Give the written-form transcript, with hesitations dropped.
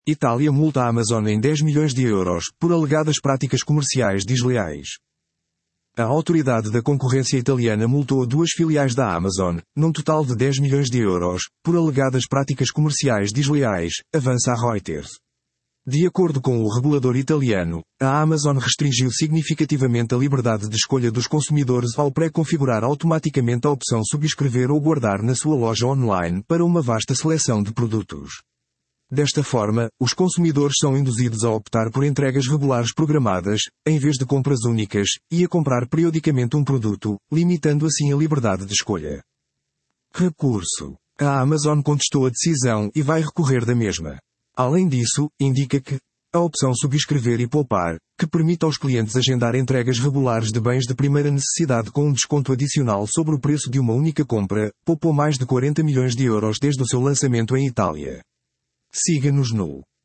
Itália multa a Amazon em 10 milhões de euros por alegadas práticas comerciais desleais. A autoridade da concorrência italiana multou duas filiais da Amazon, num total de 10 milhões de euros, por alegadas práticas comerciais desleais, avança a Reuters. De acordo com o regulador italiano, a Amazon restringiu significativamente a liberdade de escolha dos consumidores ao pré-configurar automaticamente a opção subscrever ou guardar na sua loja online para uma vasta seleção de produtos. Desta forma, os consumidores são induzidos a optar por entregas regulares programadas, em vez de compras únicas, e a comprar periodicamente um produto, limitando assim a liberdade de escolha. Recurso. A Amazon contestou a decisão e vai recorrer da mesma. Além disso, indica que a opção subscrever e poupar, que permite aos clientes agendar entregas regulares de bens de primeira necessidade com um desconto adicional sobre o preço de uma única compra, poupou mais de 40 milhões de euros desde o seu lançamento em Itália. Siga-nos no